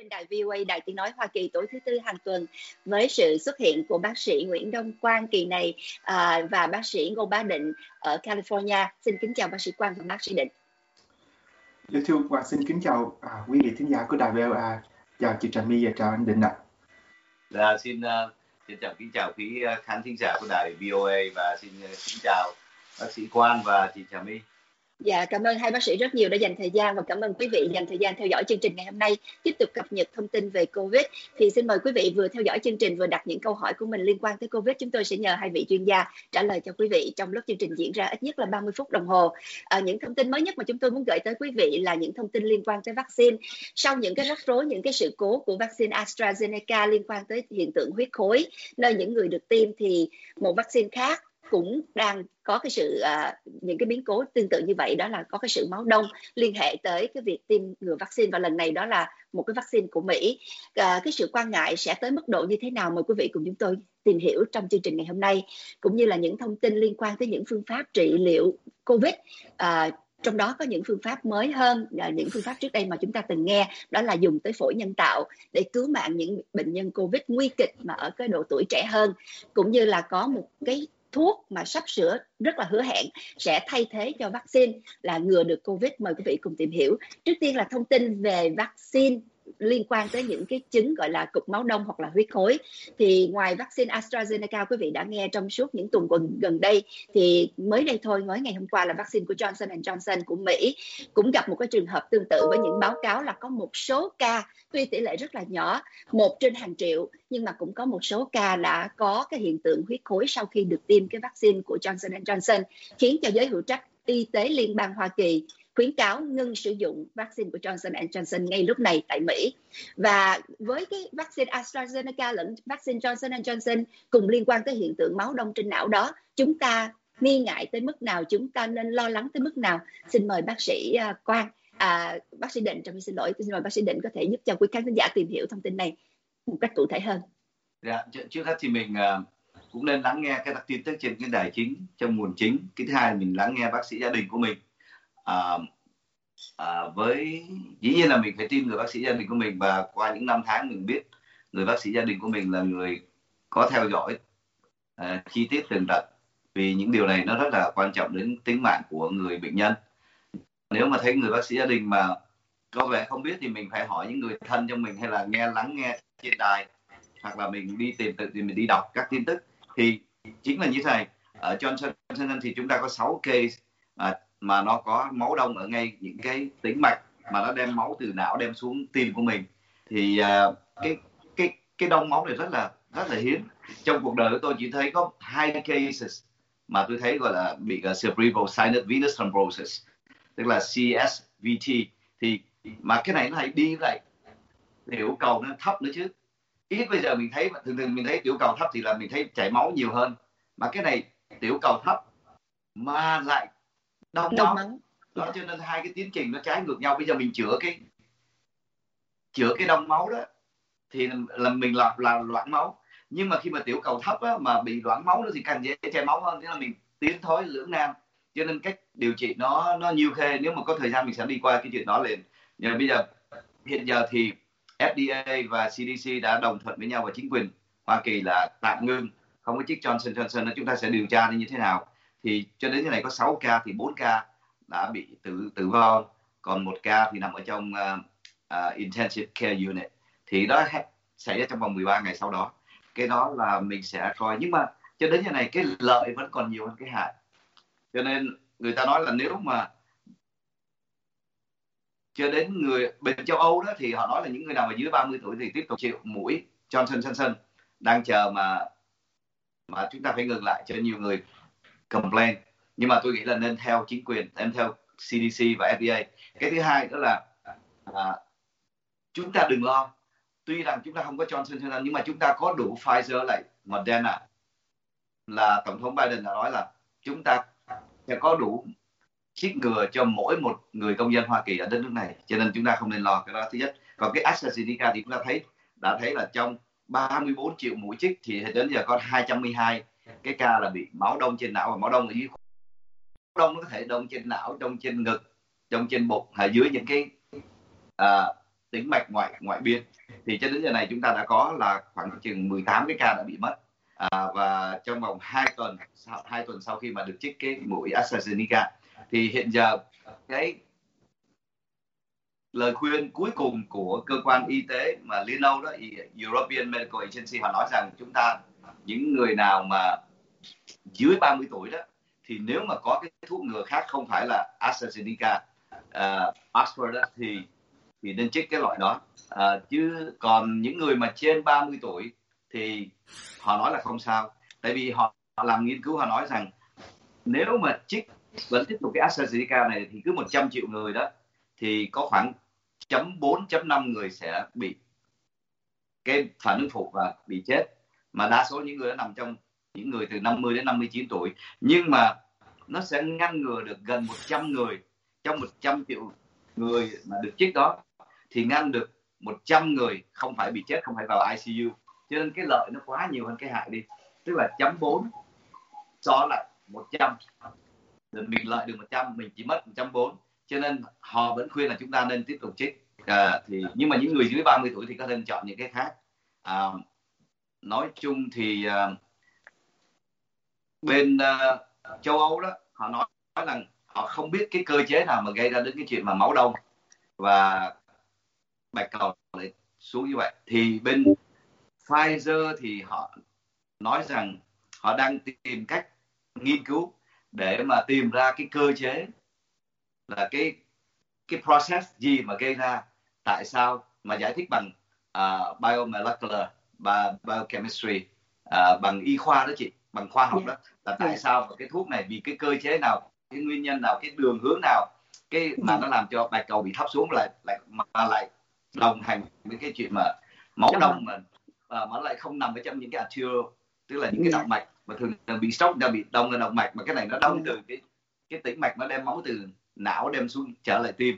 trên đài VOA, Đài Tiếng Nói Hoa Kỳ tối thứ Tư hàng tuần với sự xuất hiện của bác sĩ Nguyễn Đông Quang kỳ này và bác sĩ Ngô Bá Định ở California. Xin kính chào bác sĩ Quang và bác sĩ Định. Dạ thưa Quang, xin kính chào quý vị thính giả của đài VOA. Chào chị Trà My và chào anh Định ạ. Xin kính chào quý khán thính giả của đài VOA và xin kính chào bác sĩ Quang và chị Trà My. Dạ, cảm ơn hai bác sĩ rất nhiều đã dành thời gian và cảm ơn quý vị dành thời gian theo dõi chương trình ngày hôm nay. Tiếp tục cập nhật thông tin về Covid thì xin mời quý vị vừa theo dõi chương trình vừa đặt những câu hỏi của mình liên quan tới Covid. Chúng tôi sẽ nhờ hai vị chuyên gia trả lời cho quý vị trong lúc chương trình diễn ra ít nhất là 30 phút đồng hồ. Những thông tin mới nhất mà chúng tôi muốn gửi tới quý vị là những thông tin liên quan tới vaccine. Sau những cái rắc rối, những cái sự cố của vaccine AstraZeneca liên quan tới hiện tượng huyết khối nơi những người được tiêm thì một vaccine khác cũng đang có cái sự những cái biến cố tương tự như vậy, đó là có cái sự máu đông liên hệ tới cái việc tiêm ngừa vaccine, và lần này đó là một cái vaccine của Mỹ. Cái sự quan ngại sẽ tới mức độ như thế nào, mời quý vị cùng chúng tôi tìm hiểu trong chương trình ngày hôm nay, cũng như là những thông tin liên quan tới những phương pháp trị liệu Covid. Trong đó có những phương pháp mới hơn, những phương pháp trước đây mà chúng ta từng nghe, đó là dùng tới phổi nhân tạo để cứu mạng những bệnh nhân Covid nguy kịch mà ở cái độ tuổi trẻ hơn, cũng như là có một cái thuốc mà sắp sửa rất là hứa hẹn sẽ thay thế cho vaccine là ngừa được Covid. Mời quý vị cùng tìm hiểu. Trước tiên là thông tin về vaccine liên quan tới những cái chứng gọi là cục máu đông hoặc là huyết khối. Thì ngoài vaccine AstraZeneca, quý vị đã nghe trong suốt những tuần gần đây, thì mới đây thôi, mới ngày hôm qua là vaccine của Johnson Johnson của Mỹ cũng gặp một cái trường hợp tương tự với những báo cáo là có một số ca, tuy tỷ lệ rất là nhỏ, 1 trên hàng triệu, nhưng mà cũng có một số ca đã có cái hiện tượng huyết khối sau khi được tiêm cái vaccine của Johnson Johnson, khiến cho giới hữu trách y tế liên bang Hoa Kỳ khuyến cáo ngưng sử dụng vaccine của Johnson Johnson ngay lúc này tại Mỹ. Và với cái vaccine AstraZeneca lẫn vaccine Johnson Johnson cùng liên quan tới hiện tượng máu đông trên não đó, chúng ta nghi ngại tới mức nào, chúng ta nên lo lắng tới mức nào? Xin mời bác sĩ Quang, bác sĩ Định, xin mời bác sĩ Định có thể giúp cho quý khán giả tìm hiểu thông tin này một cách cụ thể hơn. Dạ, trước hết thì mình cũng nên lắng nghe các tin tức trên cái đài chính, trong nguồn chính. Cái thứ hai là mình lắng nghe bác sĩ gia đình của mình. Với dĩ nhiên là mình phải tin người bác sĩ gia đình của mình, và qua những năm tháng mình biết người bác sĩ gia đình của mình là người có theo dõi chi tiết tường tận, vì những điều này nó rất là quan trọng đến tính mạng của người bệnh nhân. Nếu mà thấy người bác sĩ gia đình mà có vẻ không biết thì mình phải hỏi những người thân trong mình, hay là lắng nghe trên đài, hoặc là mình đi mình đi đọc các tin tức. Thì chính là như thế này, ở Johnson Johnson thì chúng ta có 6 case mà nó có máu đông ở ngay những cái tĩnh mạch mà nó đem máu từ não đem xuống tim của mình. Thì cái đông máu này rất là hiếm. Trong cuộc đời của tôi chỉ thấy có 2 cases mà tôi thấy gọi là bị cerebral sinus venous thrombosis, tức là CSVT. Thì mà cái này nó hay đi lại tiểu cầu nó thấp nữa chứ. Ít bây giờ mình thấy thường mình thấy tiểu cầu thấp thì là mình thấy chảy máu nhiều hơn, mà cái này tiểu cầu thấp mà lại đông máu. Đó, cho nên 2 cái tiến trình nó trái ngược nhau. Bây giờ mình chữa cái đông máu đó thì là mình là loãng máu, nhưng mà khi mà tiểu cầu thấp á, mà bị loãng máu nữa thì càng dễ chảy máu hơn, thế là mình tiến thối lưỡng nan. Cho nên cách điều trị nó nhiều khê. Nếu mà có thời gian mình sẽ đi qua cái chuyện đó liền. Nhưng bây giờ hiện giờ thì FDA và CDC đã đồng thuận với nhau, và chính quyền Hoa Kỳ là tạm ngưng, không có chích Johnson Johnson. Chúng ta sẽ điều tra như thế nào. Thì cho đến như này có 6 ca thì 4 ca đã bị tử vong, còn 1 ca thì nằm ở trong intensive care unit. Thì đó xảy ra trong vòng 13 ngày sau đó. Cái đó là mình sẽ coi. Nhưng mà cho đến như này cái lợi vẫn còn nhiều hơn cái hại. Cho nên người ta nói là nếu mà cho đến người bên châu Âu đó thì họ nói là những người nào mà dưới 30 tuổi thì tiếp tục chịu mũi Johnson Johnson, đang chờ mà chúng ta phải ngừng lại, cho nhiều người complain. Nhưng mà tôi nghĩ là nên theo chính quyền, nên theo CDC và FDA. Cái thứ hai đó là chúng ta đừng lo. Tuy rằng chúng ta không có Johnson Johnson nhưng mà chúng ta có đủ Pfizer lại Moderna. Là Tổng thống Biden đã nói là chúng ta sẽ có đủ chích ngừa cho mỗi một người công dân Hoa Kỳ ở đất nước này, cho nên chúng ta không nên lo cái đó thứ nhất. Còn cái AstraZeneca thì chúng ta đã thấy là trong 34 triệu mũi chích thì đến giờ có 212 cái ca là bị máu đông trên não, và máu đông ở dưới. Máu đông nó có thể đông trên não, đông trên ngực, đông trên bụng, hay dưới những cái tĩnh mạch ngoại biên. Thì cho đến giờ này chúng ta đã có là khoảng chừng 18 cái ca đã bị mất, và trong vòng 2 tuần sau khi mà được trích cái mũi AstraZeneca, thì hiện giờ cái lời khuyên cuối cùng của cơ quan y tế mà liên Âu đó, European Medical Agency, họ nói rằng chúng ta, những người nào mà dưới 30 tuổi đó, thì nếu mà có cái thuốc ngừa khác không phải là AstraZeneca, Oxford đó, thì nên trích cái loại đó. Chứ còn những người mà trên 30 tuổi thì họ nói là không sao. Tại vì họ làm nghiên cứu, họ nói rằng nếu mà vẫn tiếp tục cái AstraZeneca này thì cứ 100 triệu người đó thì có khoảng 4.5 người sẽ bị cái phản ứng phụ và bị chết. Mà đa số những người đó nằm trong những người từ 50 đến 59 tuổi. Nhưng mà nó sẽ ngăn ngừa được gần 100 người. Trong 100 triệu người mà được chích đó thì ngăn được 100 người không phải bị chết, không phải vào ICU. Cho nên cái lợi nó quá nhiều hơn cái hại đi. Tức là 0.4 so lại 100. Rồi mình lợi được 100, mình chỉ mất 140. Cho nên họ vẫn khuyên là chúng ta nên tiếp tục trích. Nhưng mà những người dưới 30 tuổi thì có nên chọn những cái khác. Nói chung thì bên châu Âu đó, họ nói rằng họ không biết cái cơ chế nào mà gây ra đến cái chuyện mà máu đông và bạch cầu lại xuống như vậy. Thì bên Pfizer thì họ nói rằng họ đang tìm cách nghiên cứu để mà tìm ra cái cơ chế, là cái process gì mà gây ra, tại sao mà giải thích bằng biomolecular và biochemistry, bằng y khoa đó chị, bằng khoa học đó, là tại sao cái thuốc này, vì cái cơ chế nào, cái nguyên nhân nào, cái đường hướng nào, cái mà nó làm cho bạch cầu bị thấp xuống, lại đồng hành với cái chuyện mà máu đông mà lại không nằm ở trong những cái arterial, tức là những cái động mạch mà thường bị stroke, đã bị đông ở động mạch, mà cái này nó đông từ cái tĩnh mạch, nó đem máu từ não đem xuống trở lại tim.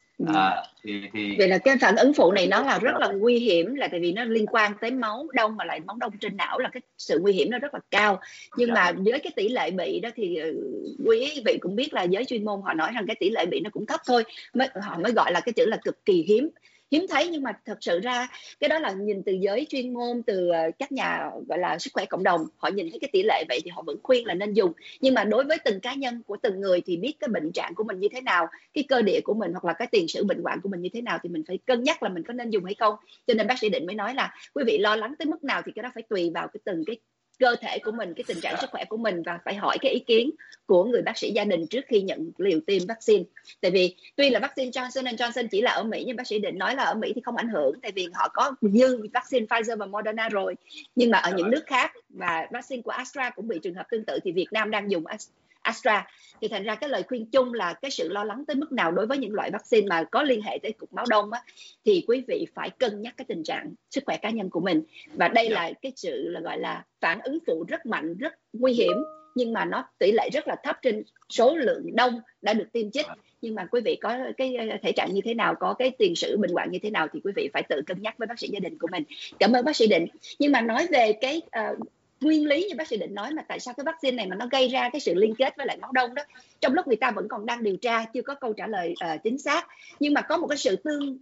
Vậy là cái phản ứng phụ này nó là rất là nguy hiểm, là tại vì nó liên quan tới máu đông, mà lại máu đông trên não, là cái sự nguy hiểm nó rất là cao. Nhưng mà với cái tỷ lệ bị đó thì quý vị cũng biết là giới chuyên môn họ nói rằng cái tỷ lệ bị nó cũng thấp thôi, họ mới gọi là cái chữ là cực kỳ hiếm thấy. Nhưng mà thật sự ra cái đó là nhìn từ giới chuyên môn, từ các nhà gọi là sức khỏe cộng đồng, họ nhìn thấy cái tỷ lệ vậy thì họ vẫn khuyên là nên dùng. Nhưng mà đối với từng cá nhân của từng người thì biết cái bệnh trạng của mình như thế nào, cái cơ địa của mình hoặc là cái tiền sử bệnh hoạn của mình như thế nào, thì mình phải cân nhắc là mình có nên dùng hay không. Cho nên bác sĩ Định mới nói là quý vị lo lắng tới mức nào thì cái đó phải tùy vào từng cái cơ thể của mình, cái tình trạng sức khỏe của mình, và phải hỏi cái ý kiến của người bác sĩ gia đình trước khi nhận liều tiêm vaccine. Tại vì tuy là vaccine Johnson & Johnson chỉ là ở Mỹ, nhưng bác sĩ Định nói là ở Mỹ thì không ảnh hưởng, tại vì họ có dư vaccine Pfizer và Moderna rồi. Nhưng mà ở những nước khác, và vaccine của Astra cũng bị trường hợp tương tự, thì Việt Nam đang dùng Astra. Thì thành ra cái lời khuyên chung là cái sự lo lắng tới mức nào đối với những loại vaccine mà có liên hệ tới cục máu đông á, thì quý vị phải cân nhắc cái tình trạng sức khỏe cá nhân của mình. Và đây là cái sự là gọi là phản ứng phụ rất mạnh, rất nguy hiểm, nhưng mà nó tỷ lệ rất là thấp trên số lượng đông đã được tiêm chích. Nhưng mà quý vị có cái thể trạng như thế nào, có cái tiền sử bệnh hoạn như thế nào thì quý vị phải tự cân nhắc với bác sĩ gia đình của mình. Cảm ơn bác sĩ Định. Nhưng mà nói về cái nguyên lý như bác sĩ Định nói, mà tại sao cái vaccine này mà nó gây ra cái sự liên kết với lại máu đông đó, trong lúc người ta vẫn còn đang điều tra, chưa có câu trả lời chính xác, nhưng mà có một cái sự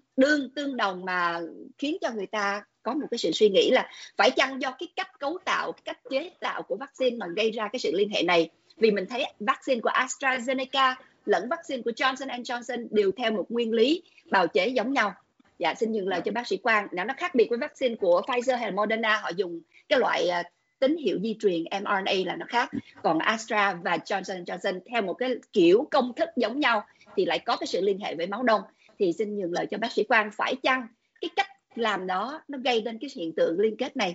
tương đồng mà khiến cho người ta có một cái sự suy nghĩ là phải chăng do cái cách cấu tạo, cái cách chế tạo của vaccine mà gây ra cái sự liên hệ này. Vì mình thấy vaccine của AstraZeneca lẫn vaccine của Johnson & Johnson đều theo một nguyên lý bào chế giống nhau. Dạ, xin nhường lời cho bác sĩ Quang. Nó khác biệt với vaccine của Pfizer hay Moderna, họ dùng cái loại tín hiệu di truyền mRNA là nó khác. Còn Astra và Johnson & Johnson theo một cái kiểu công thức giống nhau thì lại có cái sự liên hệ với máu đông. Thì xin nhường lời cho bác sĩ Quang, phải chăng cái cách làm đó nó gây nên cái hiện tượng liên kết này?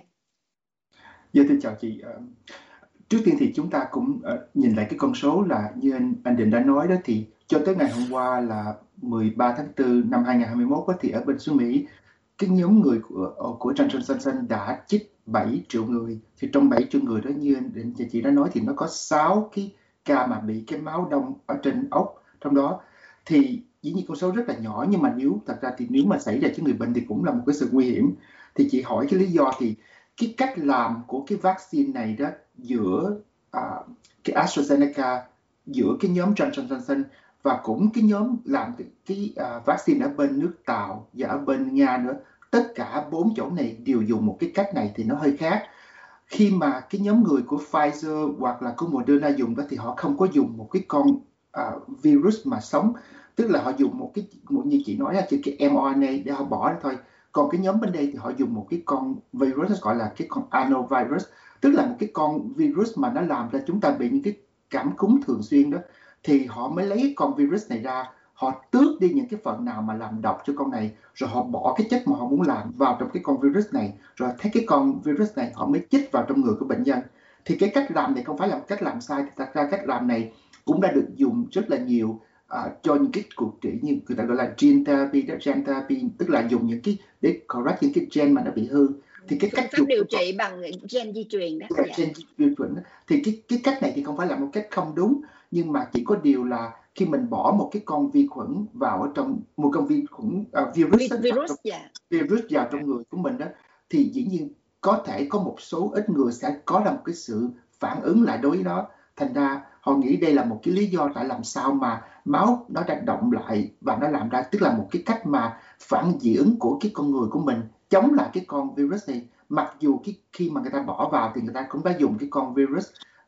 Dạ, thưa chào chị. Trước tiên thì chúng ta cũng nhìn lại cái con số là như anh Định đã nói đó, thì cho tới ngày hôm qua là 13 tháng 4 năm 2021 đó, thì ở bên xứ Mỹ, cái nhóm người của Johnson & Johnson đã chích 7 triệu người. Thì trong 7 triệu người đó, như anh Định và chị đã nói, thì nó có 6 cái ca mà bị cái máu đông ở trên ốc trong đó. Thì dĩ nhiên con số rất là nhỏ, nhưng mà thật ra thì nếu mà xảy ra cho người bệnh thì cũng là một cái sự nguy hiểm. Thì chị hỏi cái lý do, thì cái cách làm của cái vaccine này đó, giữa cái AstraZeneca, giữa cái nhóm Johnson & Johnson và cũng cái nhóm làm cái vaccine ở bên nước Tàu và ở bên Nga nữa, tất cả 4 chỗ này đều dùng một cái cách này thì nó hơi khác. Khi mà cái nhóm người của Pfizer hoặc là của Moderna dùng đó thì họ không có dùng một cái con virus mà sống, tức là họ dùng như chị nói là chỉ cái mRNA để họ bỏ ra thôi. Còn cái nhóm bên đây thì họ dùng một cái con virus gọi là cái con adenovirus, tức là một cái con virus mà nó làm cho chúng ta bị những cái cảm cúm thường xuyên đó, thì họ mới lấy con virus này ra, họ tước đi những cái phần nào mà làm độc cho con này, rồi họ bỏ cái chất mà họ muốn làm vào trong cái con virus này, rồi thấy cái con virus này họ mới chích vào trong người của bệnh nhân. Thì cái cách làm này không phải là một cách làm sai, thì thật ra cách làm này cũng đã được dùng rất là nhiều cho những cái cuộc trị như người ta gọi là gene therapy, tức là dùng những cái để correct những cái gen mà nó bị hư. Thì cái cách điều trị bằng gen di truyền đó. Gen di truyền đó. Thì cái cách này thì không phải là một cách không đúng, nhưng mà chỉ có điều là khi mình bỏ một cái con vi khuẩn vào ở trong một con vi khuẩn virus vào trong người của mình đó, thì dĩ nhiên có thể có một số ít người sẽ có một cái sự phản ứng lại đối với nó. Thành ra họ nghĩ đây là một cái lý do tại làm sao mà máu nó đã động lại và nó làm ra, tức là một cái cách mà phản dị ứng của cái con người của mình chống lại cái con virus này. Mặc dù khi mà người ta bỏ vào thì người ta cũng đã dùng cái con virus,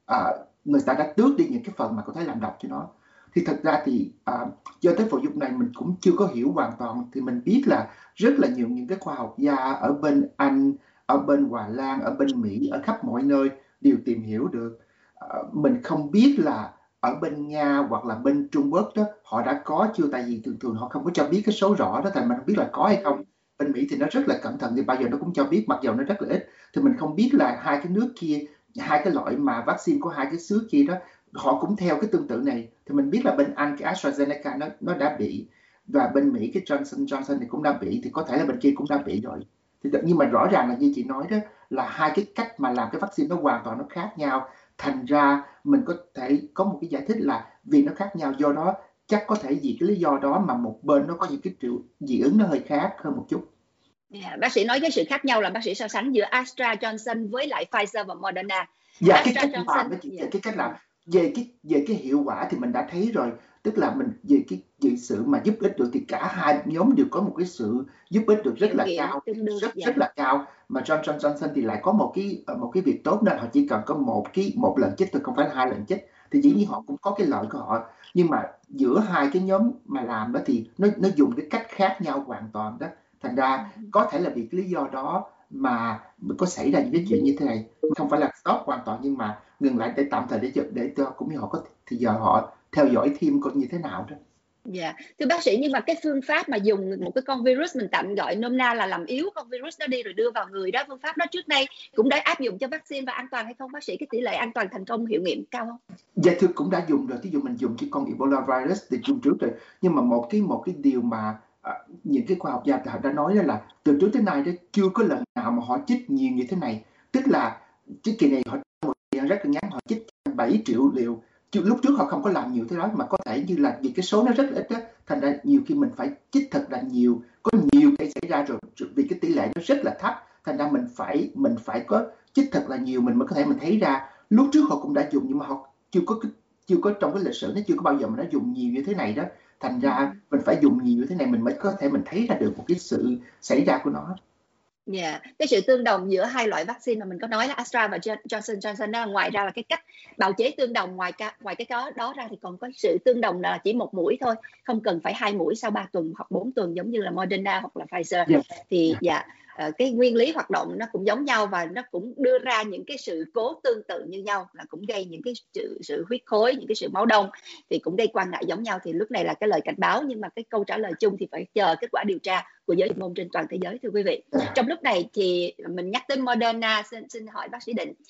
người ta đã tước đi những cái phần mà có thể làm độc cho nó. Thì thật ra thì do tới vụ dục này mình cũng chưa có hiểu hoàn toàn, thì mình biết là rất là nhiều những cái khoa học gia ở bên Anh, ở bên Hà Lan, ở bên Mỹ, ở khắp mọi nơi đều tìm hiểu được. Mình không biết là ở bên Nga hoặc là bên Trung Quốc đó họ đã có chưa, tại vì thường họ không có cho biết cái số rõ đó, tại mình không biết là có hay không. Bên Mỹ thì nó rất là cẩn thận, thì bao giờ nó cũng cho biết, mặc dù nó rất là ít. Thì mình không biết là hai cái nước kia, hai cái loại mà vaccine của hai cái xứ kia đó, họ cũng theo cái tương tự này. Thì mình biết là bên Anh cái AstraZeneca nó đã bị, và bên Mỹ cái Johnson này cũng đã bị, thì có thể là bên kia cũng đã bị rồi. Thì nhưng mà rõ ràng là như chị nói đó, là hai cái cách mà làm cái vaccine nó hoàn toàn nó khác nhau. Thành ra mình có thể có một cái giải thích là vì nó khác nhau, do đó chắc có thể vì cái lý do đó mà một bên nó có những cái triệu dị ứng nó hơi khác hơn một chút. Bác sĩ nói cái sự khác nhau là bác sĩ so sánh giữa Astra Johnson với lại Pfizer và Moderna. Dạ, cái cách làm đó chị, cái cách làm về cái hiệu quả thì mình đã thấy rồi, tức là mình về sự mà giúp ích được thì cả hai nhóm đều có một cái sự giúp ích được rất là cao, rất là cao. Mà Johnson thì lại có một cái việc tốt, nên họ chỉ cần có một lần chích thôi, không phải là 2 lần chích, thì dĩ nhiên họ cũng có cái lợi của họ. Nhưng mà giữa hai cái nhóm mà làm đó thì nó dùng cái cách khác nhau hoàn toàn đó. Thành ra có thể là vì cái lý do đó mà có xảy ra những cái chuyện như thế này, không phải là stop hoàn toàn, nhưng mà ngừng lại để tạm thời để cho cũng như họ có thì giờ họ theo dõi thêm coi như thế nào đó. Dạ, thưa bác sĩ, nhưng mà cái phương pháp mà dùng một cái con virus, mình tạm gọi nôm na là làm yếu con virus đó đi rồi đưa vào người đó, phương pháp đó trước đây cũng đã áp dụng cho vaccine và an toàn hay không bác sĩ? Cái tỷ lệ an toàn thành công hiệu nghiệm cao không? Dạ thưa, cũng đã dùng rồi. Ví dụ mình dùng cái con Ebola virus thì dùng trước rồi, nhưng mà một cái điều mà những cái khoa học gia họ đã nói đó là từ trước tới nay đó chưa có lần nào mà họ chích nhiều như thế này, tức là cái kỳ này họ một thời gian rất là ngắn họ chích 7 triệu liều. Lúc trước họ không có làm nhiều thế đó, mà có thể như là vì cái số nó rất là ít đó, thành ra nhiều khi mình phải chích thật là nhiều, có nhiều cái xảy ra rồi vì cái tỷ lệ nó rất là thấp, thành ra mình phải có chích thật là nhiều mình mới có thể mình thấy ra. Lúc trước họ cũng đã dùng nhưng mà họ chưa có trong cái lịch sử nó chưa có bao giờ mà nó dùng nhiều như thế này đó, thành ra mình phải dùng nhiều như thế này mình mới có thể mình thấy ra được một cái sự xảy ra của nó. Dạ, cái sự tương đồng giữa hai loại vaccine mà mình có nói là Astra và Johnson đó, ngoài ra là cái cách bào chế tương đồng, ngoài cái đó ra thì còn có sự tương đồng là chỉ một mũi thôi, không cần phải 2 mũi sau 3 tuần hoặc 4 tuần giống như là Moderna hoặc là Pfizer. Thì cái nguyên lý hoạt động nó cũng giống nhau và nó cũng đưa ra những cái sự cố tương tự như nhau, là cũng gây những cái sự huyết khối, những cái sự máu đông, thì cũng gây quan ngại giống nhau. Thì lúc này là cái lời cảnh báo, nhưng mà cái câu trả lời chung thì phải chờ kết quả điều tra của giới chuyên môn trên toàn thế giới, thưa quý vị. Trong lúc này thì mình nhắc tới Moderna, xin hỏi bác sĩ Định,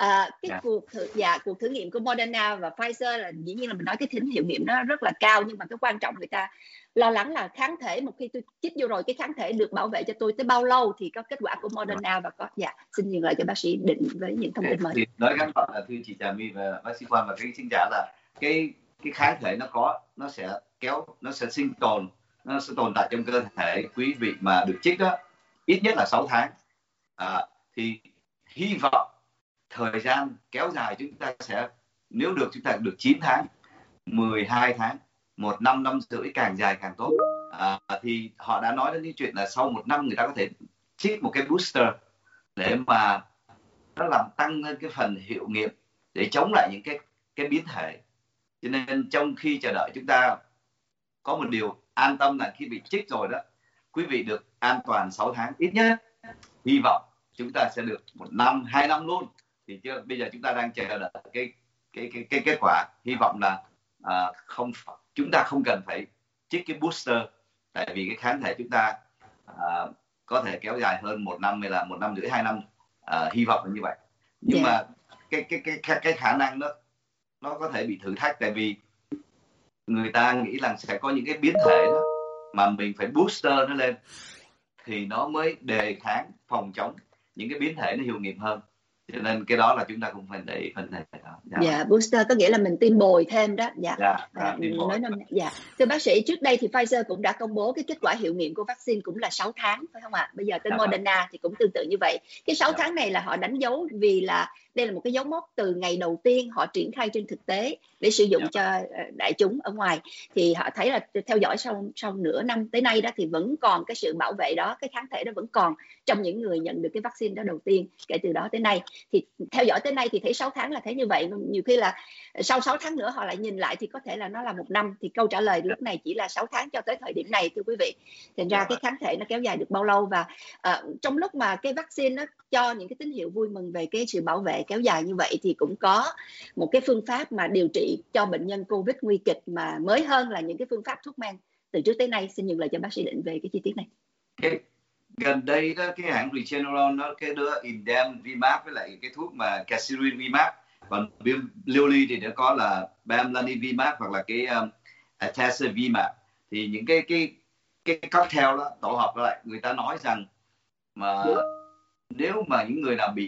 cuộc thử nghiệm của Moderna và Pfizer là dĩ nhiên là mình nói cái tính hiệu nghiệm nó rất là cao, nhưng mà cái quan trọng người ta lo lắng là kháng thể, một khi tôi chích vô rồi cái kháng thể được bảo vệ cho tôi tới bao lâu, thì có kết quả của Moderna và có xin nhường lại cho bác sĩ Định với những thông tin mới. Thì nói ngắn gọn là thưa chị Trà My và bác sĩ Quang và cái khán giả là cái kháng thể nó sẽ sinh tồn, nó sẽ tồn tại trong cơ thể quý vị mà được chích đó ít nhất là 6 tháng. Thì hy vọng thời gian kéo dài chúng ta sẽ, nếu được chúng ta được 9 tháng, 12 tháng 1 năm, 1 năm rưỡi, càng dài càng tốt. Thì họ đã nói đến cái chuyện là sau 1 năm người ta có thể trích một cái booster để mà nó làm tăng lên cái phần hiệu nghiệm để chống lại những cái biến thể. Cho nên trong khi chờ đợi, chúng ta có một điều an tâm là khi bị trích rồi đó, quý vị được an toàn 6 tháng ít nhất. Hy vọng chúng ta sẽ được 1 năm, 2 năm luôn. Thì bây giờ chúng ta đang chờ đợi cái kết quả. Hy vọng là chúng ta không cần phải trích cái booster, tại vì cái kháng thể chúng ta có thể kéo dài hơn 1 năm hay là 1 năm rưỡi, 2 năm. Hy vọng là như vậy. Nhưng mà cái khả năng đó nó có thể bị thử thách, tại vì người ta nghĩ rằng sẽ có những cái biến thể đó mà mình phải booster nó lên thì nó mới đề kháng, phòng chống những cái biến thể nó hiệu nghiệm hơn. Cho nên cái đó là chúng ta cũng phải để ý phần này đó. Booster có nghĩa là mình tiêm bồi thêm đó. Thưa bác sĩ, trước đây thì Pfizer cũng đã công bố cái kết quả hiệu nghiệm của vaccine cũng là 6 tháng, phải không ạ? Bây giờ tới Moderna thì cũng tương tự như vậy. Cái 6 tháng này là họ đánh dấu vì là đây là một cái dấu mốc từ ngày đầu tiên họ triển khai trên thực tế để sử dụng cho đại chúng ở ngoài. Thì họ thấy là theo dõi sau nửa năm tới nay đó thì vẫn còn cái sự bảo vệ đó, cái kháng thể đó vẫn còn trong những người nhận được cái vaccine đó đầu tiên kể từ đó tới nay. Thì theo dõi tới nay thì thấy 6 tháng là thấy như vậy. Nhiều khi là sau 6 tháng nữa họ lại nhìn lại thì có thể là nó là 1 năm. Thì câu trả lời lúc này chỉ là 6 tháng cho tới thời điểm này, thưa quý vị. Thành ra cái kháng thể nó kéo dài được bao lâu, và trong lúc mà cái vaccine nó cho những cái tín hiệu vui mừng về cái sự bảo vệ kéo dài như vậy thì cũng có một cái phương pháp mà điều trị cho bệnh nhân Covid nguy kịch mà mới hơn là những cái phương pháp thuốc men từ trước tới nay. Xin nhường lời cho bác sĩ Định về cái chi tiết này. Gần đây đó, cái hãng Regeneron nó cái đứa Imdevimab với lại cái thuốc mà Casirivimab, còn Lilly thì nó có là Bamlanivimab hoặc là cái Atezolizumab. Thì những cái cocktail đó tổ hợp lại, người ta nói rằng mà nếu mà những người nào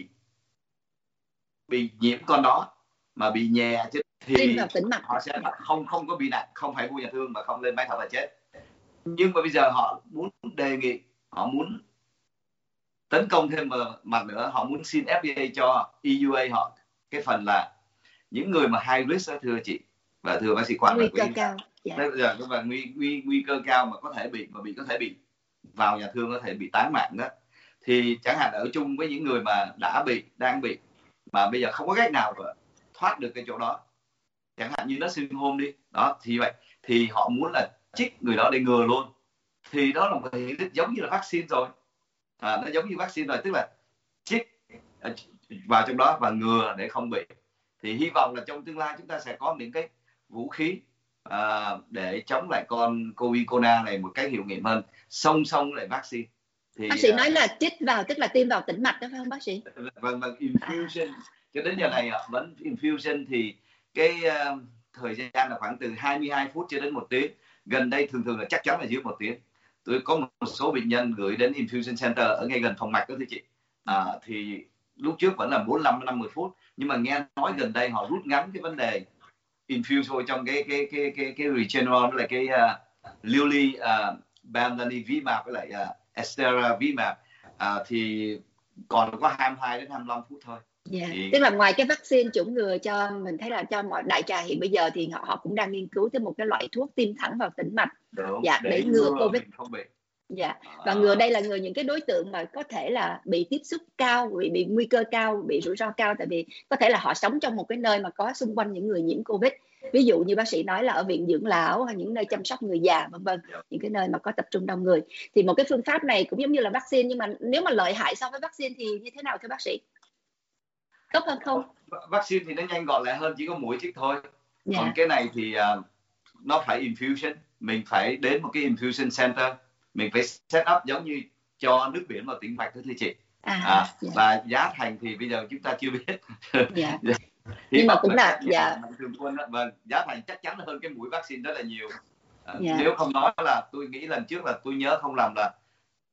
bị nhiễm con đó mà bị nhẹ chứ thì họ sẽ không có bị nặng, không phải vô nhà thương mà không lên máy thở và chết. Nhưng mà bây giờ họ muốn đề nghị, họ muốn tấn công thêm một mặt nữa, họ muốn xin FDA cho EUA họ cái phần là những người mà high risk đó, thưa chị và thưa bác sĩ Quang, nguy cơ cao, và nguy cơ cao mà có thể bị vào nhà thương, có thể bị tán mạng đó. Thì chẳng hạn ở chung với những người mà đang bị mà bây giờ không có cách nào thoát được cái chỗ đó, chẳng hạn như nó sinh home đi đó, thì vậy thì họ muốn là trích người đó để ngừa luôn. Thì đó là một hình thức giống như là vaccine rồi, nó giống như vaccine rồi, tức là trích vào trong đó và ngừa để không bị. Thì hy vọng là trong tương lai chúng ta sẽ có những cái vũ khí để chống lại con Covid-19 này một cách hiệu nghiệm hơn, song song lại vaccine. Thì bác sĩ nói là trích vào tức là tiêm vào tĩnh mạch đó phải không bác sĩ? Vâng, infusion cho đến giờ này vẫn infusion thì cái thời gian là khoảng từ 22 phút cho đến 1 tiếng. Gần đây thường là chắc chắn là dưới 1 tiếng. Tôi có một số bệnh nhân gửi đến infusion center ở ngay gần phòng mạch đó thưa chị. Thì lúc trước vẫn là 45 50 phút, nhưng mà nghe nói gần đây họ rút ngắn cái vấn đề infuse thôi trong cái Regeneron với lại cái Lilly Bamlanivimab với lại Asteravimab, thì còn có 22 đến 25 phút thôi. Tức là ngoài cái vaccine chủng ngừa cho mình thấy là cho mọi đại trà hiện bây giờ thì họ cũng đang nghiên cứu thêm một cái loại thuốc tiêm thẳng vào tĩnh mạch. Đúng, để ngừa Covid. Không bị. Và ngừa đây là ngừa những cái đối tượng mà có thể là bị tiếp xúc cao, bị nguy cơ cao, bị rủi ro cao, tại vì có thể là họ sống trong một cái nơi mà có xung quanh những người nhiễm Covid. Ví dụ như bác sĩ nói là ở viện dưỡng lão hay những nơi chăm sóc người già vân vân, những cái nơi mà có tập trung đông người. Thì một cái phương pháp này cũng giống như là vaccine, nhưng mà nếu mà lợi hại so với vaccine thì như thế nào thưa bác sĩ? Tốt hơn không? Vaccine thì nó nhanh gọn lại hơn, chỉ có mũi chích thôi. Còn cái này thì nó phải infusion, mình phải đến một cái infusion center, mình phải set up giống như cho nước biển vào tĩnh mạch đó thưa chị. Và giá thành thì bây giờ chúng ta chưa biết. Nhưng mà cũng là vâng, giá thành chắc chắn là hơn cái mũi vaccine rất là nhiều. Nếu không nói là tôi nghĩ lần trước là tôi nhớ không làm là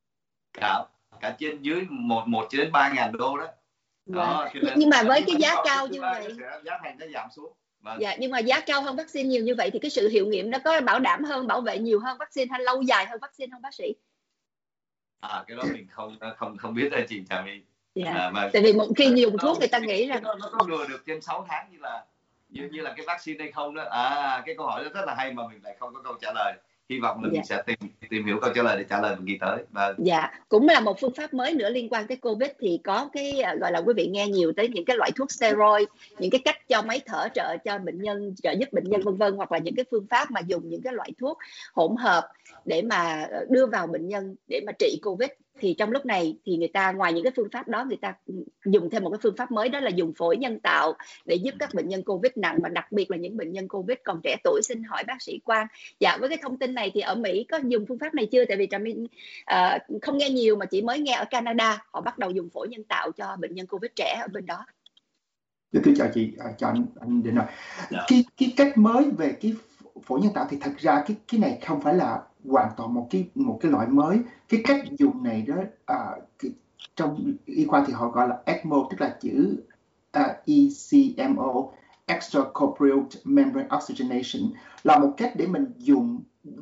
cả trên dưới 1 cho đến 3.000 đô đó. Nhưng mà với cái giá cao như vậy, giá thành nó giảm xuống. Nhưng mà giá cao hơn vaccine nhiều như vậy thì cái sự hiệu nghiệm nó có bảo đảm hơn, bảo vệ nhiều hơn vaccine hay lâu dài hơn vaccine không bác sĩ? Cái đó mình không biết rồi chị Trà My. Tại vì một khi nhiều thuốc người ta nghĩ rằng nó có ngừa được trên 6 tháng như là như là cái vaccine hay không đó. Cái câu hỏi đó rất là hay mà mình lại không có câu trả lời. Hy vọng là mình sẽ tìm hiểu câu trả lời để trả lời một kỳ tới. Dạ, cũng là một phương pháp mới nữa liên quan tới Covid, thì có cái gọi là quý vị nghe nhiều tới những cái loại thuốc steroid, những cái cách cho máy thở trợ cho bệnh nhân, trợ giúp bệnh nhân vân vân, hoặc là những cái phương pháp mà dùng những cái loại thuốc hỗn hợp để mà đưa vào bệnh nhân để mà trị Covid. Thì trong lúc này thì người ta ngoài những cái phương pháp đó, người ta dùng thêm một cái phương pháp mới, đó là dùng phổi nhân tạo để giúp các bệnh nhân Covid nặng, và đặc biệt là những bệnh nhân Covid còn trẻ tuổi. Xin hỏi bác sĩ Quang, dạ, với cái thông tin này thì ở Mỹ có dùng phương pháp này chưa? Tại vì Trà My không nghe nhiều mà chỉ mới nghe ở Canada họ bắt đầu dùng phổi nhân tạo cho bệnh nhân Covid trẻ ở bên đó. Tôi chào chị, chào anh Định. Cái cách mới về cái phổi nhân tạo thì thật ra cái này không phải là hoàn toàn một cái loại mới. Cái cách dùng này đó, trong y khoa thì họ gọi là ECMO, tức là chữ ECMO, extracorporeal membrane oxygenation, là một cách để mình dùng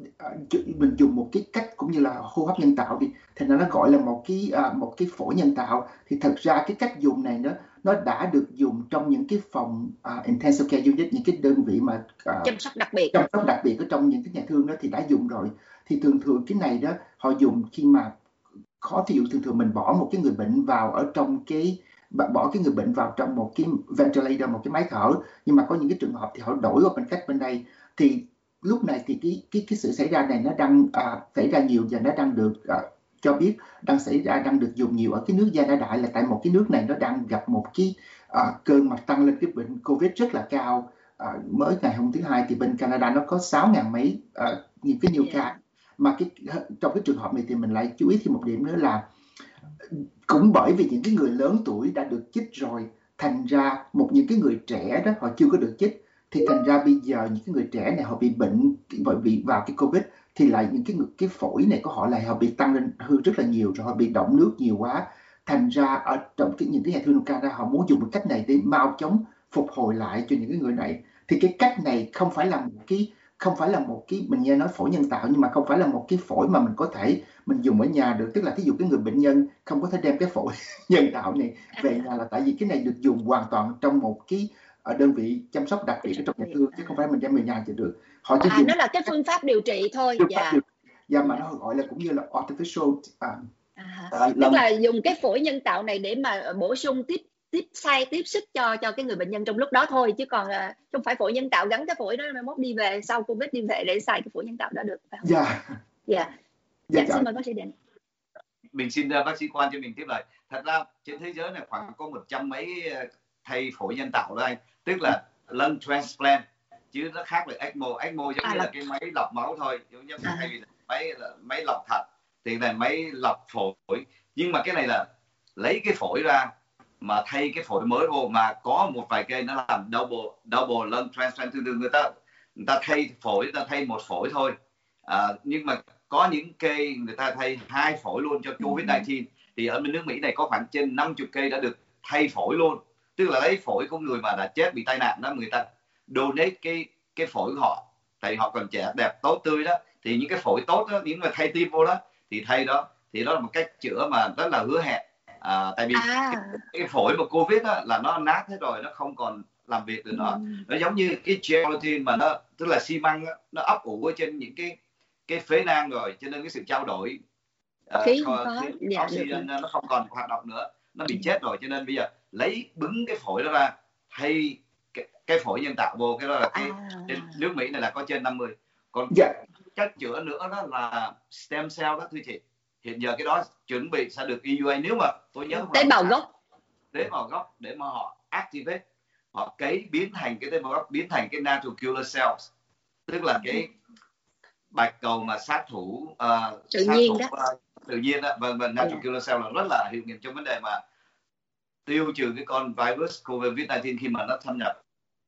một cái cách cũng như là hô hấp nhân tạo đi, thì nó gọi là một cái phổi nhân tạo. Thì thật ra cái cách dùng này nó đã được dùng trong những cái phòng intensive care unit, những cái đơn vị mà chăm sóc đặc biệt ở trong những cái nhà thương đó thì đã dùng rồi. Thì thường cái này đó họ dùng khi mà thí dụ thường mình bỏ một cái người bệnh vào ở trong bỏ cái người bệnh vào trong một cái ventilator, một cái máy thở, nhưng mà có những cái trường hợp thì họ đổi qua bên đây. Thì lúc này thì cái sự xảy ra này nó đang xảy ra nhiều, và nó đang được cho biết đang được dùng nhiều ở cái nước Gia Đại, là tại một cái nước này nó đang gặp một cái cơn mà tăng lên cái bệnh Covid rất là cao. Mới ngày hôm thứ Hai thì bên Canada nó có 6.000 mấy những cái nhiều ca. Mà trong cái trường hợp này thì mình lại chú ý thêm một điểm nữa là cũng bởi vì những cái người lớn tuổi đã được chích rồi, thành ra những cái người trẻ đó họ chưa có được chích, thì thành ra bây giờ những cái người trẻ này họ bị bệnh, bị vào cái Covid, thì lại những cái phổi này của họ lại họ bị tăng lên hư rất là nhiều, rồi họ bị đọng nước nhiều quá. Thành ra ở trong những cái nhà thương Canada họ muốn dùng một cách này để mau chóng phục hồi lại cho những cái người này. Thì cái cách này không phải là một cái mình nghe nói phổi nhân tạo, nhưng mà không phải là một cái phổi mà mình có thể mình dùng ở nhà được. Tức là thí dụ cái người bệnh nhân không có thể đem cái phổi nhân tạo này về nhà, là tại vì cái này được dùng hoàn toàn trong một cái đơn vị chăm sóc đặc biệt ở trong nhà thương, chứ không phải mình đem về nhà thì được. Họ chỉ dùng nó là cái phương pháp điều trị thôi. Mà nó gọi là cũng như là artificial, tức là dùng cái phổi nhân tạo này để mà bổ sung tiếp sức cho cái người bệnh nhân trong lúc đó thôi, chứ còn không phải phổi nhân tạo gắn cái phổi đó mai mốt đi về sau Covid đi về để xài cái phổi nhân tạo đó được, phải không? Xin mời bác sĩ Định. Mình xin bác sĩ Quan cho mình tiếp lời. Thật ra trên thế giới này khoảng có 100 mấy thay phổi nhân tạo đó anh, tức là lung transplant, chứ nó khác với ECMO. ECMO giống như là cái máy lọc máu thôi, giống như thay vì máy lọc thận thì là máy lọc phổi, nhưng mà cái này là lấy cái phổi ra mà thay cái phổi mới vô, mà có một vài cây nó làm double lung transplant. Thường người ta thay phổi, người ta thay một phổi thôi, nhưng mà có những cây người ta thay 2 phổi luôn cho Covid-19. Thì ở bên nước Mỹ này có khoảng trên 50 cây đã được thay phổi luôn, tức là lấy phổi của người mà đã chết bị tai nạn đó, người ta donate cái phổi của họ, tại họ còn trẻ đẹp tốt tươi đó, thì những cái phổi tốt đó, những người thay tim vô đó thì thay đó, thì đó là một cách chữa mà rất là hứa hẹn. Tại vì cái phổi của Covid đó, là nó nát hết rồi, nó không còn làm việc được nữa. Nó giống như cái gelatin mà nó tức là xi măng đó, nó ấp ủ ở trên những cái phế nang rồi, cho nên cái sự trao đổi oxygen nó không còn hoạt động nữa, nó bị chết rồi, cho nên bây giờ lấy bứng cái phổi đó ra thay cái phổi nhân tạo vô. Cái đó là cái trên nước Mỹ này là có trên 50. Còn cách chữa nữa đó là stem cell đó thưa chị. Hiện giờ cái đó chuẩn bị sẽ được EUA, nếu mà tôi nhớ tế bào gốc để mà họ activate, họ biến thành cái tế bào gốc, biến thành cái natural killer cells, tức là cái bạch cầu mà sát thủ tự nhiên đó. Và natural killer cell là rất là hiệu nghiệm trong vấn đề mà tiêu trừ cái con virus COVID-19 khi mà nó thâm nhập.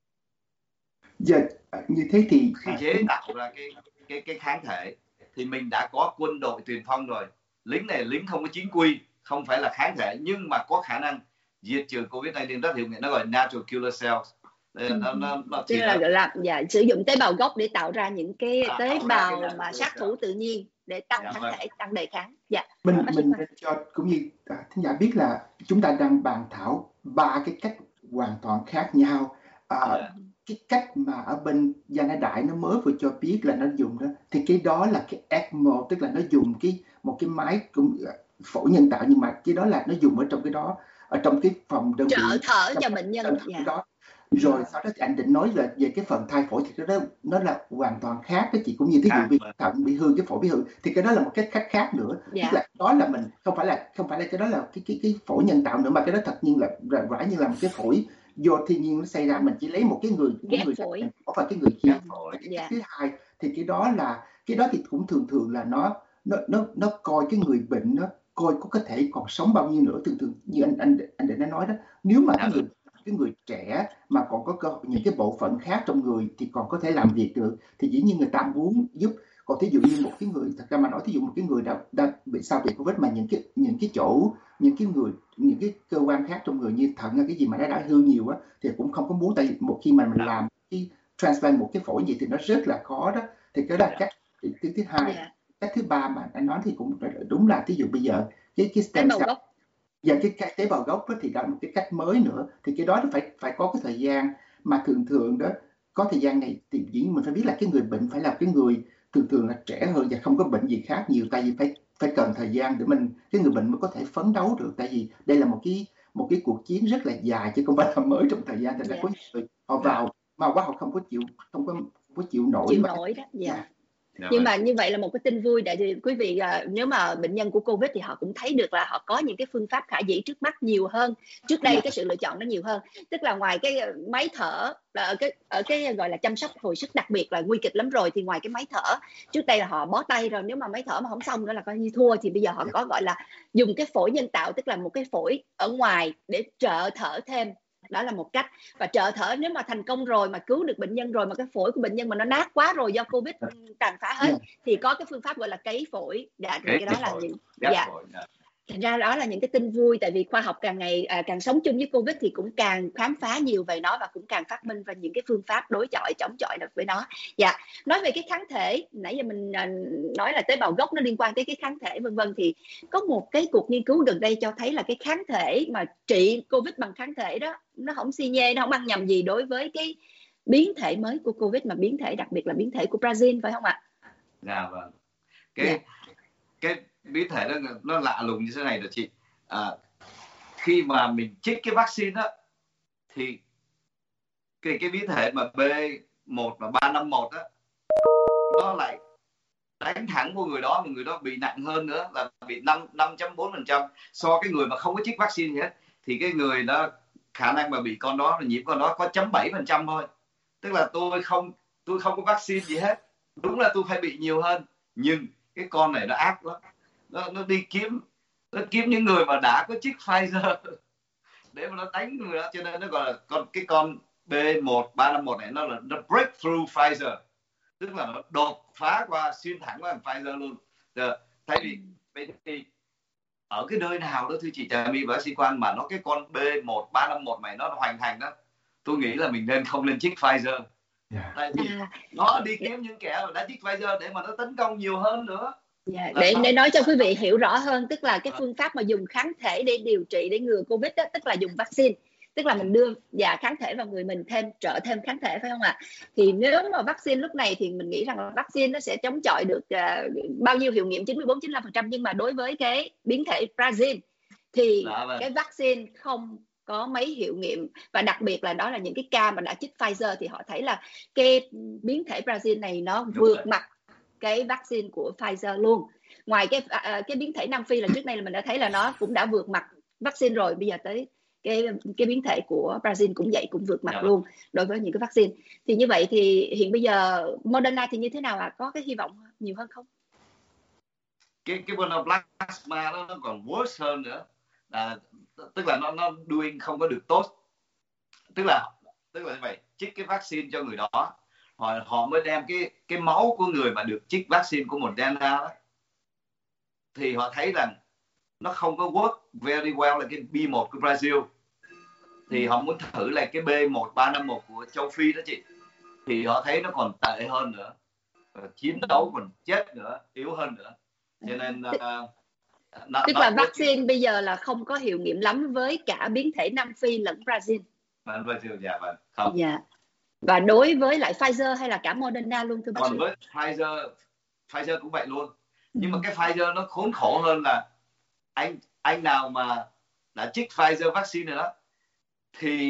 Như thế thì chế tạo ra cái kháng thể, thì mình đã có quân đội tiền phong rồi. Lính không có chính quy, không phải là kháng thể, nhưng mà có khả năng diệt trừ COVID-19 rất hiệu nghiệm, nó gọi natural killer cells. Sử dụng tế bào gốc để tạo ra những cái tế bào mà sát thủ tự nhiên để tăng kháng thể, tăng đề kháng. Mình cho cũng như thính giả biết là chúng ta đang bàn thảo 3 cái cách hoàn toàn khác nhau. cái cách mà ở bên Gia Lai Đại nó mới vừa cho biết là nó dùng đó, thì cái đó là cái ECMO, tức là nó dùng một cái máy cũng phổi nhân tạo, nhưng mà cái đó là nó dùng ở trong cái đó, ở trong cái phòng đơn trợ vị thở trong cho bệnh nhân. cái đó. Rồi sau đó thì anh định nói là về cái phần thai phổi, thì cái đó nó là hoàn toàn khác đó chị, cũng như thí dụ bị thận bị hư, cái phổi bị hư, thì cái đó là một cái cách khác nữa. Tức là đó là mình không phải là cái đó là cái phổi nhân tạo nữa, mà cái đó thật nhiên là vả như là một cái phổi do thiên nhiên nó xây ra, mình chỉ lấy một cái người của người phổi và cái người kia. Cái thứ hai thì cái đó thì cũng thường là nó coi cái người bệnh, nó coi có thể còn sống bao nhiêu nữa. Thường như anh Định đã nói đó, nếu mà cái người trẻ mà còn có những cái bộ phận khác trong người thì còn có thể làm việc được, thì dĩ nhiên người ta muốn giúp. Còn thí dụ như một cái người, thật ra mà nói, thí dụ một cái người đã bị sau bị Covid mà những cái cơ quan khác trong người như thận hay cái gì mà nó đã hư nhiều á, thì cũng không có muốn. Tại vì một khi mà mình làm cái transplant một cái phổi gì thì nó rất là khó đó. Thì cái đó là cách thứ hai. Cách thứ ba mà anh nói thì cũng đúng là thí dụ bây giờ cái stem cell và cái tế bào gốc đó, thì đó là một cái cách mới nữa. Thì cái đó nó phải có cái thời gian, mà thường đó có thời gian này thì dĩ nhiên mình phải biết là cái người bệnh phải là cái người thường là trẻ hơn và không có bệnh gì khác nhiều, tại vì phải cần thời gian để cái người bệnh mới có thể phấn đấu được. Tại vì đây là một cái cuộc chiến rất là dài chứ không phải là mới trong thời gian. Thành ra có người họ vào mà quá họ không có chịu nổi đó. Nhưng mà như vậy là một cái tin vui, tại vì quý vị, nếu mà bệnh nhân của Covid thì họ cũng thấy được là họ có những cái phương pháp khả dĩ trước mắt nhiều hơn. Trước đây cái sự lựa chọn nó nhiều hơn, tức là ngoài cái máy thở là ở cái gọi là chăm sóc hồi sức đặc biệt là nguy kịch lắm rồi, thì ngoài cái máy thở trước đây là họ bó tay rồi, nếu mà máy thở mà không xong nữa là coi như thua. Thì bây giờ họ có gọi là dùng cái phổi nhân tạo, tức là một cái phổi ở ngoài để trợ thở thêm. Đó là một cách. Và trợ thở nếu mà thành công rồi, mà cứu được bệnh nhân rồi, mà cái phổi của bệnh nhân mà nó nát quá rồi do Covid tàn phá hết, thì có cái phương pháp gọi là cấy phổi. Cái đó là những thành ra đó là những cái tin vui. Tại vì khoa học càng ngày càng sống chung với Covid thì cũng càng khám phá nhiều về nó, và cũng càng phát minh và những cái phương pháp đối chọi chống chọi được với nó. Nói về cái kháng thể, nãy giờ mình nói là tế bào gốc nó liên quan tới cái kháng thể vân vân, thì có một cái cuộc nghiên cứu gần đây cho thấy là cái kháng thể mà trị Covid bằng kháng thể đó, nó không xi nhê, nó không ăn nhầm gì đối với cái biến thể mới của Covid, mà biến thể đặc biệt là biến thể của Brazil, phải không ạ? Dạ vâng. Cái biến thể đó nó lạ lùng như thế này rồi chị. Khi mà mình chích cái vaccine đó, thì cái biến thể mà B1 và 351 đó, nó lại đánh thẳng vào người đó, mà người đó bị nặng hơn nữa, là bị 5.4% so cái người mà không có chích vaccine gì hết. Thì cái người đó khả năng mà bị con đó, nhiễm con đó có 0.7% thôi. Tức là tôi không có vaccine gì hết, đúng là tôi phải bị nhiều hơn, nhưng cái con này nó ác lắm. Nó đi kiếm những người mà đã có chích Pfizer để mà nó đánh người đó. Cho nên nó gọi là cái con B1351 này, nó breakthrough Pfizer, tức là nó đột phá qua, xuyên thẳng qua Pfizer luôn. Thay vì ở cái nơi nào đó thưa chị Trà My và bác sĩ Quang mà cái con B1351 này nó hoành hành đó, tôi nghĩ là mình không nên chích Pfizer. Tại vì nó đi kiếm những kẻ đã chích Pfizer để mà nó tấn công nhiều hơn nữa. Để nói cho quý vị hiểu rõ hơn, tức là cái phương pháp mà dùng kháng thể để điều trị, để ngừa Covid đó, tức là dùng vaccine, tức là mình đưa kháng thể vào người mình, trợ thêm kháng thể, phải không ạ? Thì nếu mà vaccine lúc này thì mình nghĩ rằng vaccine nó sẽ chống chọi được bao nhiêu hiệu nghiệm, 94-95%, nhưng mà đối với cái biến thể Brazil thì cái vaccine không có mấy hiệu nghiệm. Và đặc biệt là đó là những cái ca mà đã chích Pfizer thì họ thấy là cái biến thể Brazil này nó vượt mặt cái vaccine của Pfizer luôn. Ngoài cái biến thể Nam Phi là trước đây là mình đã thấy là nó cũng đã vượt mặt vaccine rồi, bây giờ tới cái biến thể của Brazil cũng vậy, cũng vượt mặt luôn đối với những cái vaccine. Thì như vậy thì hiện bây giờ Moderna thì như thế nào ạ? Có cái hy vọng nhiều hơn không? Cái Plasma nó còn worse hơn nữa, tức là nó doing không có được tốt. Tức là như vậy, chích cái vaccine cho người đó, họ mới đem cái máu của người mà được chích vaccine của Moderna đó, thì họ thấy rằng nó không có work very well là cái B1 của Brazil. Thì họ muốn thử lại cái B1351 của châu Phi đó chị, thì họ thấy nó còn tệ hơn nữa, chiến đấu còn chết nữa, yếu hơn nữa. Cho nên tức là vaccine bây giờ là không có hiệu nghiệm lắm với cả biến thể Nam Phi lẫn Brazil. Brazil, dạ vâng, không. Dạ. Và đối với lại Pfizer hay là cả Moderna luôn thưa bác sĩ? Còn với Pfizer cũng vậy luôn. Nhưng mà cái Pfizer nó khốn khổ hơn là anh nào mà đã chích Pfizer vaccine rồi đó thì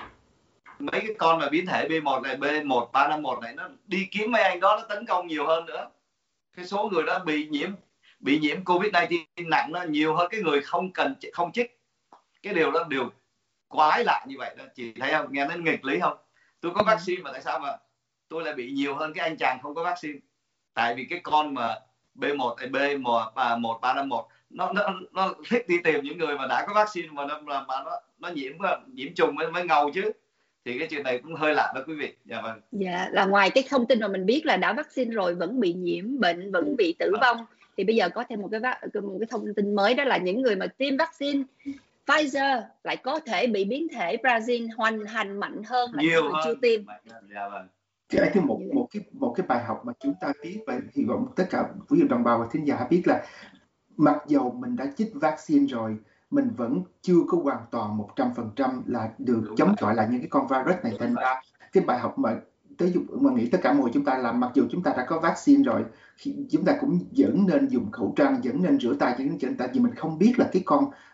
mấy cái con mà biến thể B1 này, B1351 này nó đi kiếm mấy anh đó, nó tấn công nhiều hơn nữa. Cái số người đó bị nhiễm COVID-19 nặng nó nhiều hơn cái người không chích. Cái điều đó điều quái lạ như vậy đó, chị thấy không? Nghe nó nghịch lý không? Tôi có vaccine mà tại sao mà tôi lại bị nhiều hơn cái anh chàng không có vaccine? Tại vì cái con mà B1 hay B1351 nó thích đi tìm những người mà đã có vaccine mà nó nhiễm trùng mới ngầu chứ. Thì cái chuyện này cũng hơi lạ đó quý vị. Dạ vâng. Dạ, là ngoài cái thông tin mà mình biết là đã vaccine rồi vẫn bị nhiễm bệnh, vẫn bị tử vong, thì bây giờ có thêm một cái thông tin mới, đó là những người mà tiêm vaccine Pfizer lại có thể bị biến thể Brazil hoành hành mạnh hơn là những người chưa tiêm. Dạ vâng. Cái thêm một cái bài học mà chúng ta biết, và hy vọng tất cả quý vị đồng bào và thính giả biết là mặc dầu mình đã chích vaccine rồi, mình vẫn chưa có hoàn toàn 100% là được chống chọi lại những cái con virus này. Thành ra cái bài học mà nghĩ tất cả mọi chúng ta là mặc dù chúng ta đã có vaccine rồi, chúng ta cũng vẫn nên dùng khẩu trang, vẫn nên rửa tay, tại vì mình không biết là cái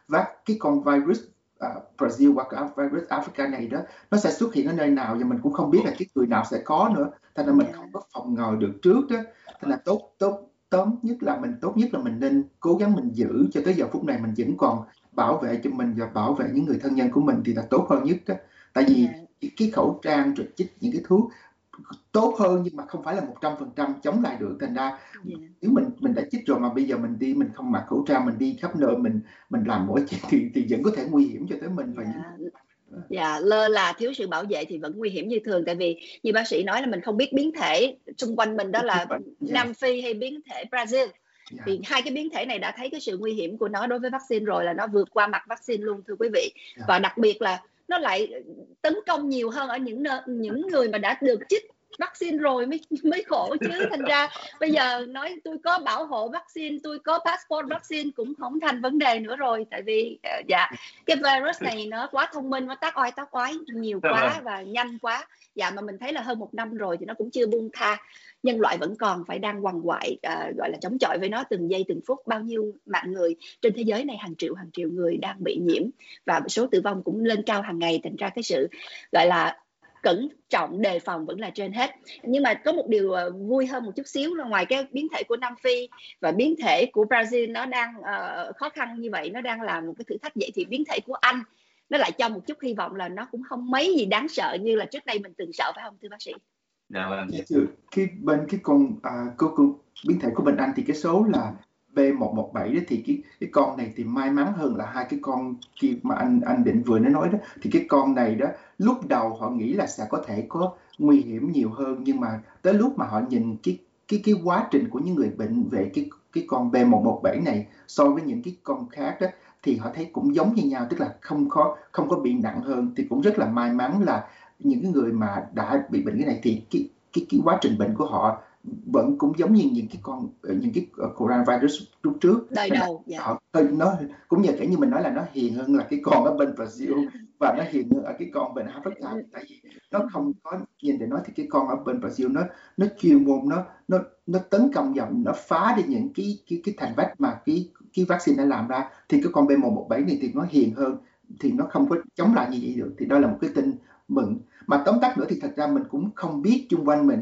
con virus Brazil hoặc virus Africa này đó nó sẽ xuất hiện ở nơi nào, và mình cũng không biết là cái người nào sẽ có nữa. Thành ra mình không có phòng ngừa được trước đó. Thành ra tốt nhất là mình nên cố gắng mình giữ cho tới giờ phút này, mình vẫn còn bảo vệ cho mình và bảo vệ những người thân nhân của mình thì là tốt hơn nhất đó. Tại vì cái khẩu trang rồi chích những cái thuốc tốt hơn nhưng mà không phải là 100% chống lại được. Thành ra nếu mình đã chích rồi mà bây giờ mình không mặc khẩu trang, mình đi khắp nơi, mình làm mỗi chuyện thì vẫn có thể nguy hiểm cho tới mình và những lơ là thiếu sự bảo vệ thì vẫn nguy hiểm như thường. Tại vì như bác sĩ nói là mình không biết biến thể xung quanh mình đó là Nam Phi hay biến thể Brazil. Thì hai cái biến thể này đã thấy cái sự nguy hiểm của nó đối với vaccine rồi, là nó vượt qua mặt vaccine luôn thưa quý vị. Và đặc biệt là nó lại tấn công nhiều hơn ở những người mà đã được chích vaccine rồi mới khổ chứ. Thành ra bây giờ nói tôi có bảo hộ vaccine, tôi có passport vaccine cũng không thành vấn đề nữa rồi. Tại vì cái virus này nó quá thông minh, nó tác oai nhiều quá và nhanh quá. Mà mình thấy là hơn 1 năm rồi thì nó cũng chưa buông tha. Nhân loại vẫn còn phải đang quằn quại gọi là chống chọi với nó từng giây từng phút. Bao nhiêu mạng người trên thế giới này, hàng triệu người đang bị nhiễm và số tử vong cũng lên cao hàng ngày. Thành ra cái sự gọi là cẩn trọng đề phòng vẫn là trên hết. Nhưng mà có một điều vui hơn một chút xíu là ngoài cái biến thể của Nam Phi và biến thể của Brazil nó đang khó khăn như vậy, nó đang là một cái thử thách vậy, thì biến thể của Anh nó lại cho một chút hy vọng là nó cũng không mấy gì đáng sợ như là trước đây mình từng sợ, phải không thưa bác sĩ? Dạ vâng. Cái biến thể của bên Anh thì cái số là B117 đó, thì cái con này thì may mắn hơn là hai cái con kia mà anh Định vừa nói đó. Thì cái con này đó lúc đầu họ nghĩ là sẽ có thể có nguy hiểm nhiều hơn, nhưng mà tới lúc mà họ nhìn cái quá trình của những người bệnh về cái con B117 này so với những cái con khác đó thì họ thấy cũng giống như nhau, tức là không có bị nặng hơn. Thì cũng rất là may mắn là những cái người mà đã bị bệnh cái này thì cái quá trình bệnh của họ vẫn cũng giống như những cái coronavirus lúc trước đời đầu. Nó cũng như mình nói là nó hiền hơn là cái con ở bên Brazil và nó hiền hơn ở cái con bên Africa. Tại vì nó không có nhìn để nói thì cái con ở bên Brazil nó chuyên môn, nó tấn công vào, nó phá đi những cái thành vách mà cái vaccine đã làm ra. Thì cái con B117 này thì nó hiền hơn, thì nó không có chống lại như vậy được. Thì đó là một cái tin mừng. Mà tóm tắt nữa thì thật ra mình cũng không biết chung quanh mình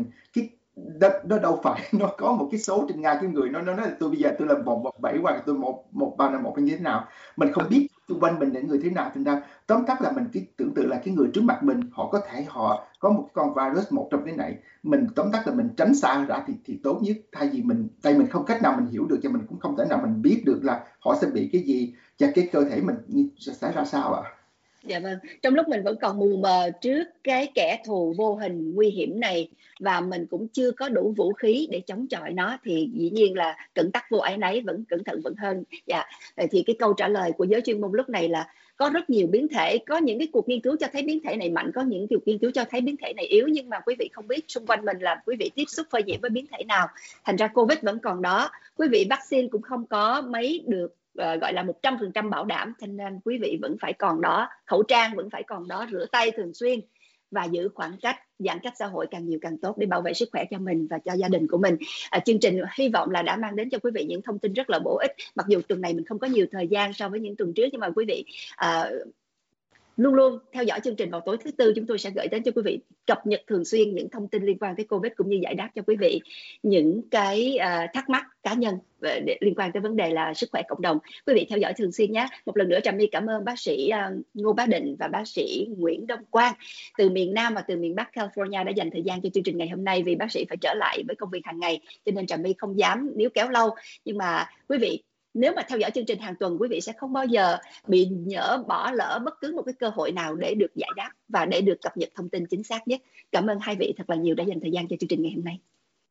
đó đâu phải nó có một cái số trên ngay cái người nó nói là tôi bây giờ tôi là 117 hoặc tôi 1351 như thế nào. Mình không biết xung quanh mình những người thế nào. Thành ra tóm tắt là mình cứ tưởng tượng là cái người trước mặt mình họ có một con virus một trong cái này. Mình tóm tắt là mình tránh xa ra thì tốt nhất. Thay vì mình không cách nào mình hiểu được, cho mình cũng không thể nào mình biết được là họ sẽ bị cái gì và cái cơ thể mình sẽ ra sao ạ. Dạ vâng, trong lúc mình vẫn còn mù mờ trước cái kẻ thù vô hình nguy hiểm này và mình cũng chưa có đủ vũ khí để chống chọi nó, thì dĩ nhiên là cẩn tắc vô áy náy, vẫn cẩn thận vẫn hơn. Thì cái câu trả lời của giới chuyên môn lúc này là có rất nhiều biến thể, có những cái cuộc nghiên cứu cho thấy biến thể này mạnh, có những cuộc nghiên cứu cho thấy biến thể này yếu, nhưng mà quý vị không biết xung quanh mình là quý vị tiếp xúc phơi nhiễm với biến thể nào. Thành ra Covid vẫn còn đó, quý vị vaccine cũng không có mấy được gọi là 100% bảo đảm, cho nên quý vị vẫn phải còn đó, khẩu trang vẫn phải còn đó, rửa tay thường xuyên và giữ khoảng cách, giãn cách xã hội càng nhiều càng tốt để bảo vệ sức khỏe cho mình và cho gia đình của mình. Chương trình hy vọng là đã mang đến cho quý vị những thông tin rất là bổ ích. Mặc dù tuần này mình không có nhiều thời gian so với những tuần trước, nhưng mà quý vị luôn luôn theo dõi chương trình vào tối thứ Tư, chúng tôi sẽ gửi đến cho quý vị cập nhật thường xuyên những thông tin liên quan tới Covid, cũng như giải đáp cho quý vị những cái thắc mắc cá nhân liên quan tới vấn đề là sức khỏe cộng đồng. Quý vị theo dõi thường xuyên nhé. Một lần nữa Trà My cảm ơn bác sĩ Ngô Bá Định và bác sĩ Nguyễn Đông Quang từ miền Nam và từ miền Bắc California đã dành thời gian cho chương trình ngày hôm nay. Vì bác sĩ phải trở lại với công việc hàng ngày cho nên Trà My không dám níu kéo lâu, nhưng mà quý vị nếu mà theo dõi chương trình hàng tuần, quý vị sẽ không bao giờ bị bỏ lỡ bất cứ một cái cơ hội nào để được giải đáp và để được cập nhật thông tin chính xác nhất. Cảm ơn hai vị thật là nhiều đã dành thời gian cho chương trình ngày hôm nay.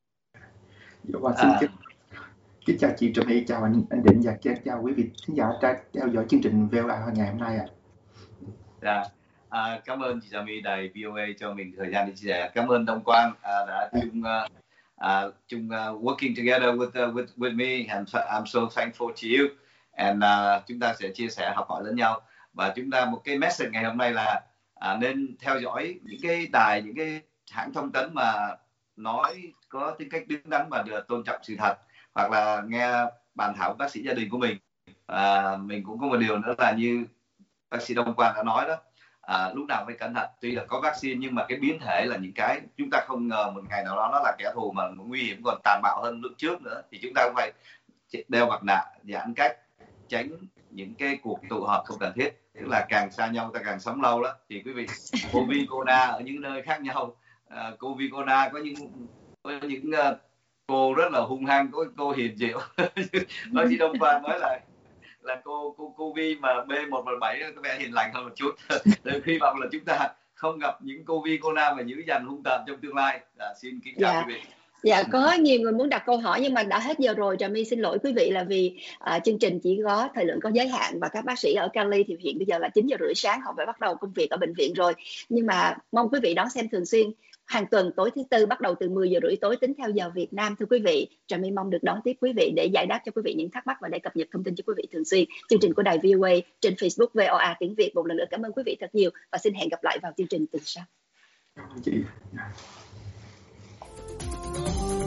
Xin kính chào chị Trà My, chào anh Định và chào quý vị khán giả đã theo dõi chương trình VOA ngày hôm nay ạ. Cảm ơn chị Trà My, đài VOA cho mình thời gian để chia sẻ. Cảm ơn Đông Quang đã chung working together with me, and I'm so thankful to you. And chúng ta sẽ chia sẻ, học hỏi lẫn nhau. Và chúng ta một cái message ngày hôm nay là nên theo dõi những cái đài, những cái hãng thông tấn mà nói có tính cách đứng đắn và được tôn trọng sự thật, hoặc là nghe bàn thảo bác sĩ gia đình của mình. Mình cũng có một điều nữa là như bác sĩ Đông Quang đã nói đó, lúc nào phải cẩn thận. Tuy là có vaccine nhưng mà cái biến thể là những cái chúng ta không ngờ một ngày nào đó nó là kẻ thù mà nguy hiểm còn tàn bạo hơn lúc trước nữa, thì chúng ta cũng phải đeo mặt nạ, giãn cách, tránh những cái cuộc tụ họp không cần thiết. Tức là càng xa nhau ta càng sống lâu đó. Thì quý vị, Covid-Corona ở những nơi khác nhau, Covid-Corona có những cô rất là hung hăng, có cô hiền dịu. Bác sĩ Đông Quang nói là cô Vi mà B117 có vẻ hiền lành hơn một chút. Tôi hy vọng là chúng ta không gặp những cô Vi cô Nam mà dữ dằn hung tợn trong tương lai. Xin kính chào quý vị. Dạ, có nhiều người muốn đặt câu hỏi nhưng mà đã hết giờ rồi. Trà My xin lỗi quý vị là vì chương trình chỉ có thời lượng có giới hạn, và các bác sĩ ở Cali thì hiện bây giờ là 9:30 sáng, họ phải bắt đầu công việc ở bệnh viện rồi. Nhưng mà mong quý vị đón xem thường xuyên hàng tuần tối thứ Tư bắt đầu từ 10:30 tối tính theo giờ Việt Nam. Thưa quý vị, Trà My mong được đón tiếp quý vị để giải đáp cho quý vị những thắc mắc và để cập nhật thông tin cho quý vị thường xuyên. Chương trình của đài VOA trên Facebook VOA tiếng Việt. Một lần nữa cảm ơn quý vị thật nhiều và xin hẹn gặp lại vào chương trình tuần sau.